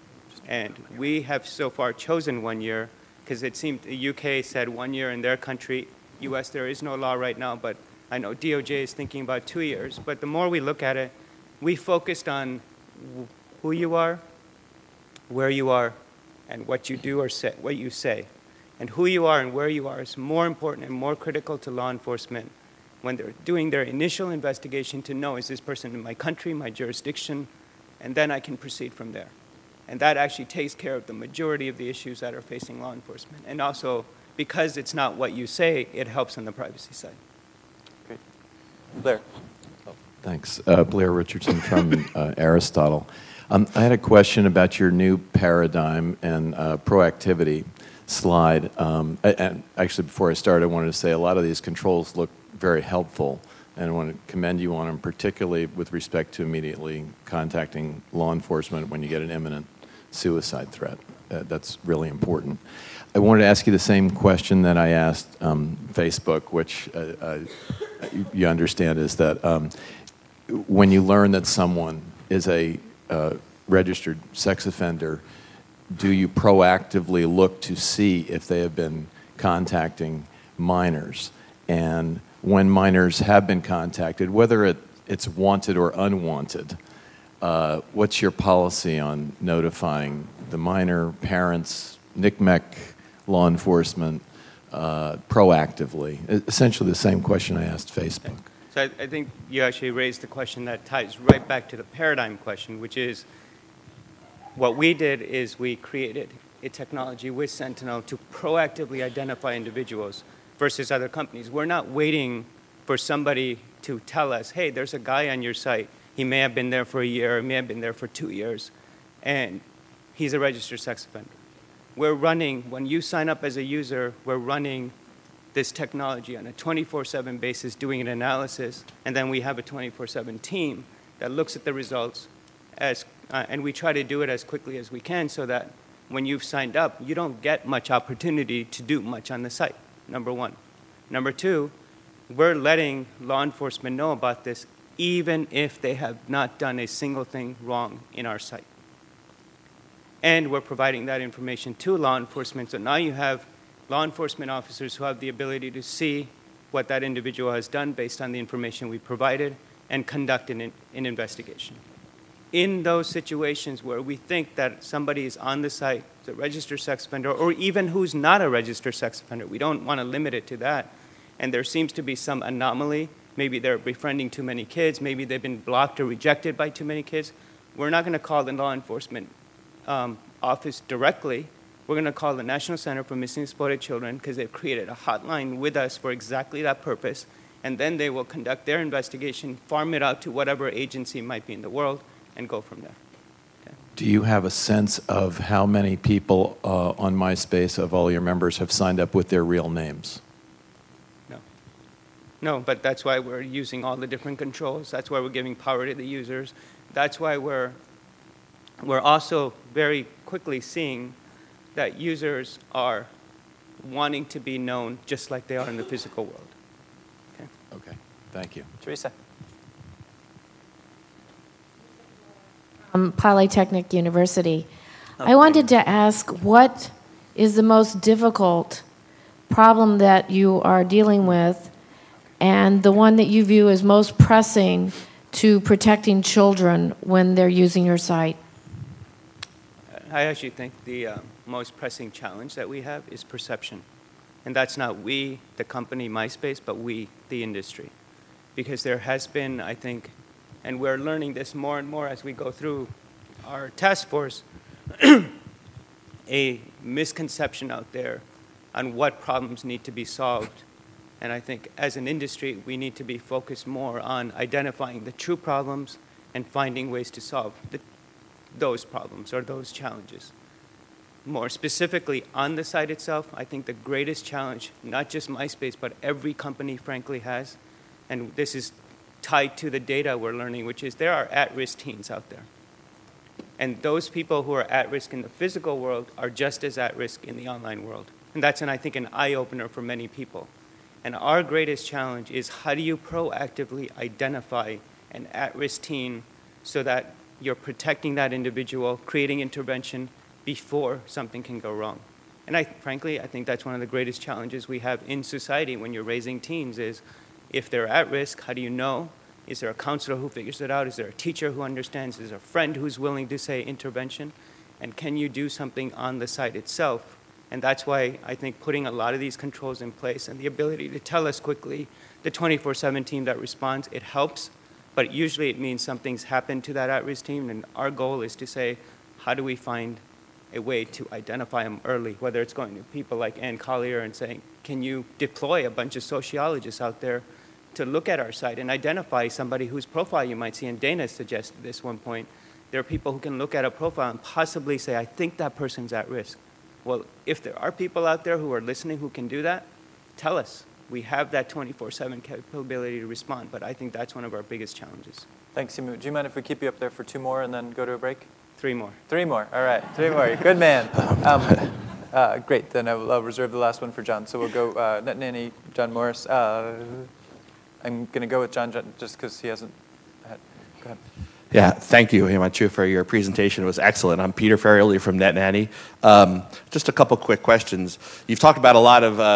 And we have so far chosen one year because it seemed the U K said one year in their country. U S, there is no law right now, but I know D O J is thinking about two years. But the more we look at it, we focused on who you are, where you are, and what you do or say, what you say. And who you are and where you are is more important and more critical to law enforcement when they're doing their initial investigation to know, is this person in my country, my jurisdiction, and then I can proceed from there. And that actually takes care of the majority of the issues that are facing law enforcement. And also, because it's not what you say, it helps on the privacy side. Great. Blair. Thanks. Uh, Blair Richardson from uh, Aristotle. Um, I had a question about your new paradigm and uh, proactivity slide. Um, and actually, before I start, I wanted to say a lot of these controls look very helpful, and I want to commend you on them, particularly with respect to immediately contacting law enforcement when you get an imminent suicide threat. Uh, that's really important. I wanted to ask you the same question that I asked um, Facebook, which uh, uh, you understand is that um, when you learn that someone is a uh, registered sex offender, do you proactively look to see if they have been contacting minors? And when minors have been contacted, whether it, it's wanted or unwanted, uh, what's your policy on notifying the minor, parents, N C M E C, law enforcement, uh, proactively? Essentially the same question I asked Facebook. So I, I think you actually raised the question that ties right back to the paradigm question, which is what we did is we created a technology with Sentinel to proactively identify individuals versus other companies. We're not waiting for somebody to tell us, hey, there's a guy on your site. He may have been there for a year, he may have been there for two years, and he's a registered sex offender. We're running, when you sign up as a user, we're running this technology on a twenty-four seven basis, doing an analysis, and then we have a twenty-four seven team that looks at the results, as, uh, and we try to do it as quickly as we can so that when you've signed up, you don't get much opportunity to do much on the site, number one. Number two, we're letting law enforcement know about this even if they have not done a single thing wrong in our site. And we're providing that information to law enforcement. So now you have law enforcement officers who have the ability to see what that individual has done based on the information we provided and conduct an, an investigation. In those situations where we think that somebody is on the site, a registered sex offender, or even who's not a registered sex offender, we don't want to limit it to that, and there seems to be some anomaly, maybe they're befriending too many kids, maybe they've been blocked or rejected by too many kids, we're not going to call the law enforcement um, office directly. We're going to call the National Center for Missing and Exploited Children because they've created a hotline with us for exactly that purpose, and then they will conduct their investigation, farm it out to whatever agency might be in the world, and go from there. Okay. Do you have a sense of how many people uh, on MySpace of all your members have signed up with their real names? No. No, but that's why we're using all the different controls. That's why we're giving power to the users. That's why we're, we're also very quickly seeing that users are wanting to be known just like they are in the physical world. Okay. Okay. Thank you. Teresa. Um, Polytechnic University. Okay. I wanted to ask, what is the most difficult problem that you are dealing with, and the one that you view as most pressing to protecting children when they're using your site? I actually think the uh, most pressing challenge that we have is perception. And that's not we, the company MySpace, but we, the industry. Because there has been, I think, and we're learning this more and more as we go through our task force, a misconception out there on what problems need to be solved. And I think as an industry, we need to be focused more on identifying the true problems and finding ways to solve the, those problems or those challenges. More specifically, on the site itself, I think the greatest challenge, not just MySpace, but every company frankly has, and this is tied to the data we're learning, which is there are at-risk teens out there. And those people who are at risk in the physical world are just as at risk in the online world. And that's, an, I think, an eye-opener for many people. And our greatest challenge is how do you proactively identify an at-risk teen so that you're protecting that individual, creating intervention before something can go wrong. And I, frankly, I think that's one of the greatest challenges we have in society when you're raising teens is if they're at risk, how do you know? Is there a counselor who figures it out? Is there a teacher who understands? Is there a friend who's willing to say intervention? And can you do something on the site itself? And that's why I think putting a lot of these controls in place and the ability to tell us quickly, the twenty-four seven team that responds, it helps, but usually it means something's happened to that at-risk team, and our goal is to say, how do we find a way to identify them early, whether it's going to people like Ann Collier and saying, can you deploy a bunch of sociologists out there to look at our site and identify somebody whose profile you might see, and Dana suggested this one point, there are people who can look at a profile and possibly say, I think that person's at risk. Well, if there are people out there who are listening who can do that, tell us. We have that twenty-four seven capability to respond, but I think that's one of our biggest challenges. Thanks, Simu. Do you mind if we keep you up there for two more and then go to a break? Three more. Three more. All right. Three more. Good man. Um, uh, great. Then I'll, I'll reserve the last one for John. So we'll go uh, Net Nanny, John Morris. Uh, I'm going to go with John, John just because he hasn't had. Go ahead. Yeah, thank you, Himanshu, for your presentation. It was excellent. I'm Peter Ferrioli from Net Nanny. Um, just a couple quick questions. You've talked about a lot of uh,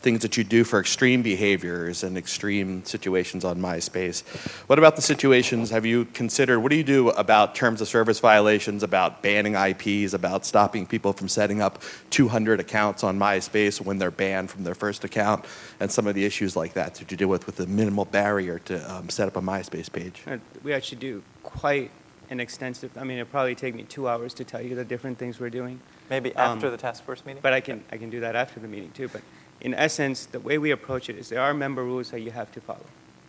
things that you do for extreme behaviors and extreme situations on MySpace. What about the situations, have you considered, what do you do about terms of service violations, about banning I Ps, about stopping people from setting up two hundred accounts on MySpace when they're banned from their first account, and some of the issues like that that you deal with with the minimal barrier to um, set up a MySpace page? Uh, We actually do quite an extensive, I mean, it'd probably take me two hours to tell you the different things we're doing. Maybe Um, after the task force meeting? But I can, I can do that after the meeting too. But in essence, the way we approach it is there are member rules that you have to follow.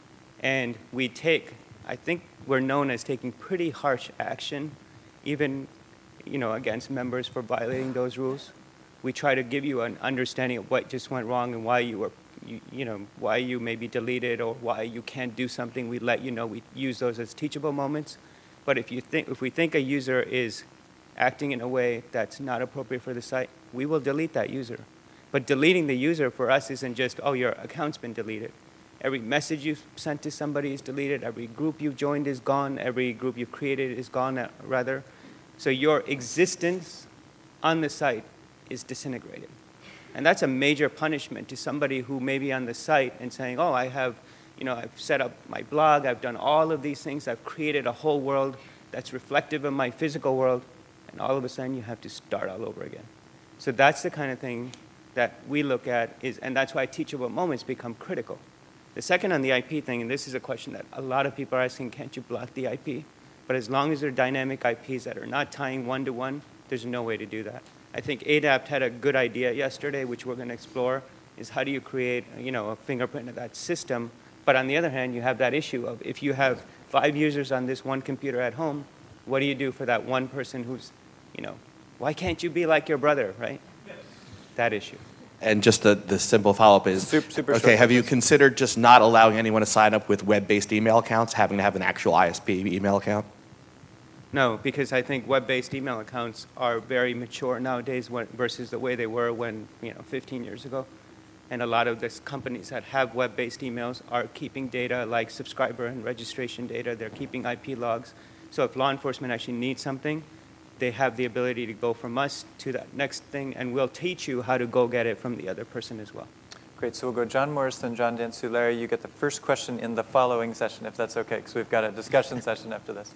And we take, I think we're known as taking pretty harsh action, even, you know, against members for violating those rules. We try to give you an understanding of what just went wrong and why you were, you, you know, why you may be deleted or why you can't do something. We let you know. We use those as teachable moments. But if you think, if we think a user is acting in a way that's not appropriate for the site, we will delete that user. But deleting the user for us isn't just, oh, your account's been deleted. Every message you've sent to somebody is deleted. Every group you've joined is gone. Every group you've created is gone, uh, rather. So your existence on the site is disintegrated. And that's a major punishment to somebody who may be on the site and saying, oh, I have, you know, I've set up my blog, I've done all of these things, I've created a whole world that's reflective of my physical world, and all of a sudden you have to start all over again. So that's the kind of thing that we look at, is, and that's why teachable moments become critical. The second on the I P thing, and this is a question that a lot of people are asking, can't you block the I P? But as long as they're dynamic I Ps that are not tying one-to-one, there's no way to do that. I think A D A P T had a good idea yesterday, which we're going to explore, is how do you create, you know, a fingerprint of that system. But on the other hand, you have that issue of if you have five users on this one computer at home, what do you do for that one person who's, you know, why can't you be like your brother, right? That issue. And just the, the simple follow-up is, super, super okay, short have you considered just not allowing anyone to sign up with web-based email accounts, having to have an actual I S P email account? No, because I think web-based email accounts are very mature nowadays when, versus the way they were when, you know, fifteen years ago. And a lot of the companies that have web-based emails are keeping data like subscriber and registration data. They're keeping I P logs. So if law enforcement actually needs something, they have the ability to go from us to that next thing, and we'll teach you how to go get it from the other person as well. Great. So we'll go John Morris, then John Dentsu. Larry, you get the first question in the following session, if that's okay, because we've got a discussion session after this.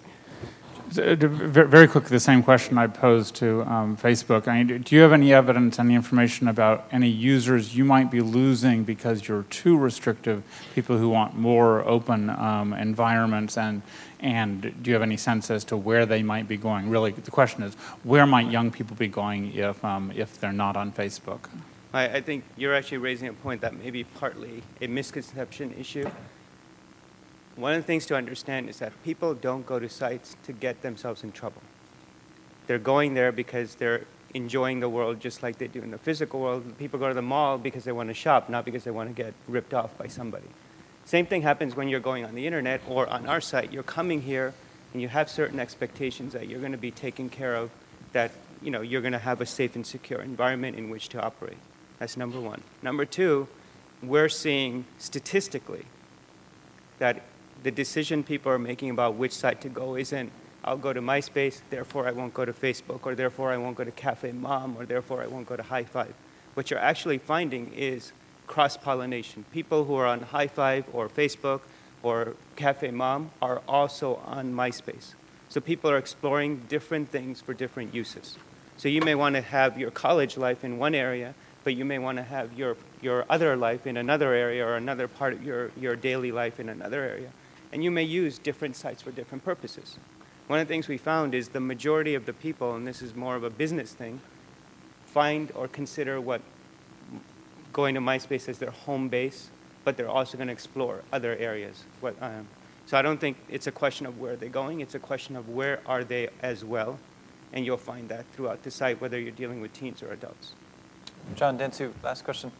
Very quickly, the same question I posed to um, Facebook. I mean, do you have any evidence, any information about any users you might be losing because you're too restrictive, people who want more open um, environments, and and do you have any sense as to where they might be going? Really, the question is, where might young people be going if um, if they're not on Facebook? I, I think you're actually raising a point that may be partly a misconception issue. One of the things to understand is that people don't go to sites to get themselves in trouble. They're going there because they're enjoying the world just like they do in the physical world. People go to the mall because they want to shop, not because they want to get ripped off by somebody. Same thing happens when you're going on the internet or on our site. You're coming here and you have certain expectations that you're going to be taken care of, that, you know, you're going to have a safe and secure environment in which to operate. That's number one. Number two, we're seeing statistically that the decision people are making about which site to go isn't, I'll go to MySpace, therefore I won't go to Facebook, or therefore I won't go to Cafe Mom, or therefore I won't go to High Five. What you're actually finding is cross-pollination. People who are on High Five or Facebook or Cafe Mom are also on MySpace. So people are exploring different things for different uses. So you may want to have your college life in one area, but you may want to have your, your other life in another area, or another part of your, your daily life in another area. And you may use different sites for different purposes. One of the things we found is the majority of the people, and this is more of a business thing, find or consider what going to MySpace as their home base, but they're also going to explore other areas. What, um, so I don't think it's a question of where they're going, it's a question of where are they as well, and you'll find that throughout the site, whether you're dealing with teens or adults. John Dentsu, last question.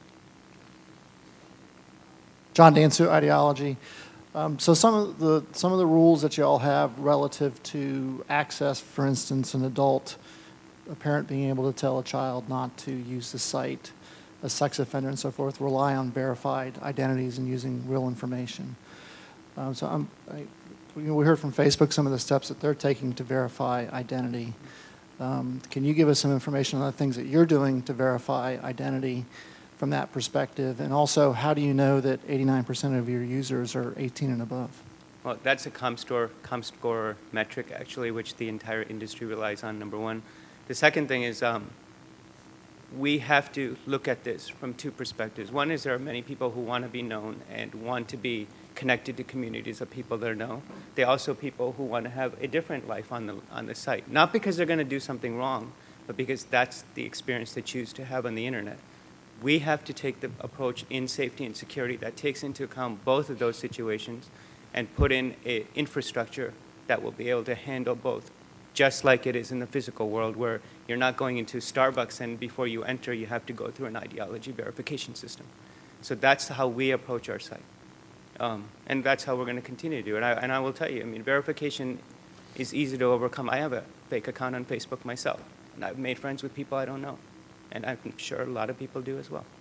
John Dentsu, Ideology. Um, so some of the some of the rules that you all have relative to access, for instance, an adult, a parent being able to tell a child not to use the site, a sex offender and so forth, rely on verified identities and using real information. Um, so I'm, I, you know, we heard from Facebook some of the steps that they're taking to verify identity. Um, can you give us some information on the things that you're doing to verify identity from that perspective? And also, how do you know that eighty-nine percent of your users are eighteen and above? Well, that's a ComScore, ComScore metric, actually, which the entire industry relies on, number one. The second thing is um, we have to look at this from two perspectives. One is there are many people who want to be known and want to be connected to communities of people they know. There are also people who want to have a different life on the, on the site, not because they're going to do something wrong, but because that's the experience they choose to have on the internet. We have to take the approach in safety and security that takes into account both of those situations and put in an infrastructure that will be able to handle both, just like it is in the physical world where you're not going into Starbucks and before you enter you have to go through an ideology verification system. So that's how we approach our site. Um, and that's how we're going to continue to do it. I, and I will tell you, I mean, verification is easy to overcome. I have a fake account on Facebook myself, and I've made friends with people I don't know. And I'm sure a lot of people do as well.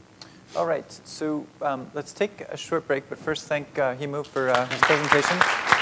All right, so um, let's take a short break, but first thank uh, Himo for uh, his presentation.